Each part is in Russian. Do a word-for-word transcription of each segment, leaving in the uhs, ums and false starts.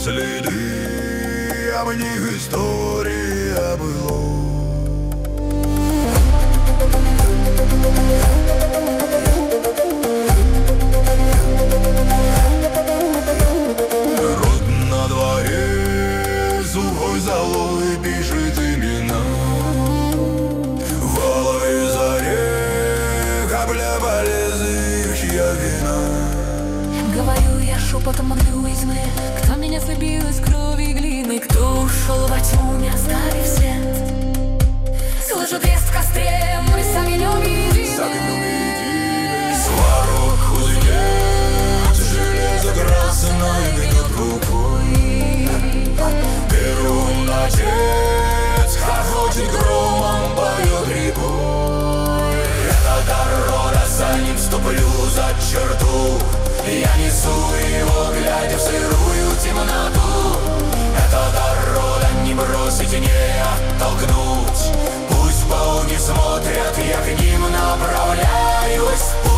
следы, об них история была. Золой пишет имена, в голове заре капля болезни, чья вина. Говорю я шепотом огню из тьмы, кто меня слепил из крови и глины, кто ушел во тьму, не оставив след. Слышу треск в костре, мы с огнем едины. Сварог узнет, железо красное гнет рукой. Перун отец хохочет громом, поет рекой. Это дар рода, за ним вступлю за черту. Я несу его, глядя в сырую темноту. Это дар рода, не бросить, не оттолкнуть. Пусть волки смотрят, я к ним направляюсь в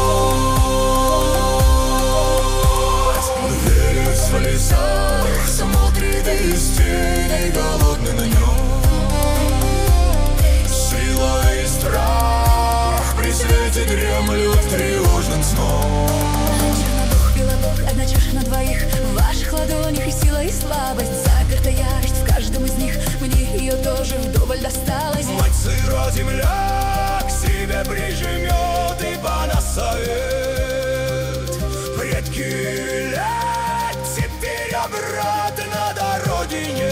путь. Верюсь в лесах, смотрит из тени голодный на нем. Сила и страх при свете дремлют тревожным сном. Чернобог, белобог, одна чаша на двоих, в ваших ладонях и сила, и слабость, заперта ярость в каждом из них. Мне ее тоже вдоволь досталось. Мать сыра земля к себе прижмет и понасовет. Предки лет теперь обратно до родине.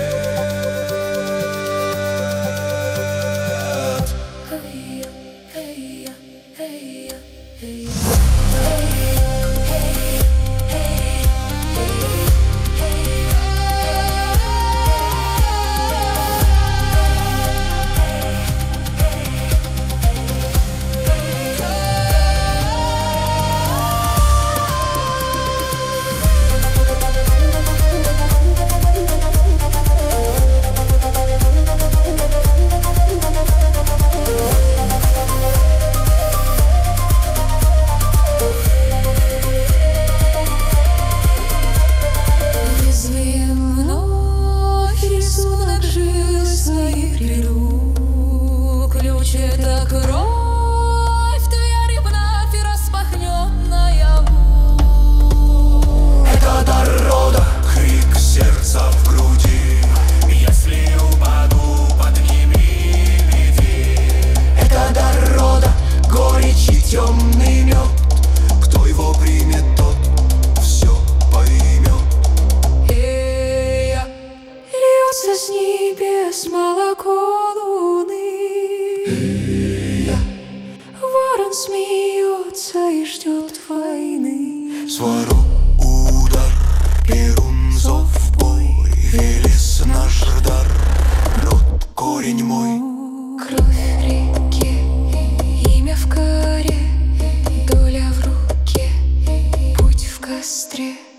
Это кровь твоя вновь и распахненная вновь. Это дар рода, крик сердца в груди. Если упаду, подними, веди. Это дар рода, горечь и темный мед. Кто его примет, тот все поймет. Эй, льется с небес молоко луны. Ворон смеется и ждет войны. Сварог удар, перун зов в бой. Велес наш дар, род корень мой. Кровь в реке, имя в коре, доля в руке, путь в костре.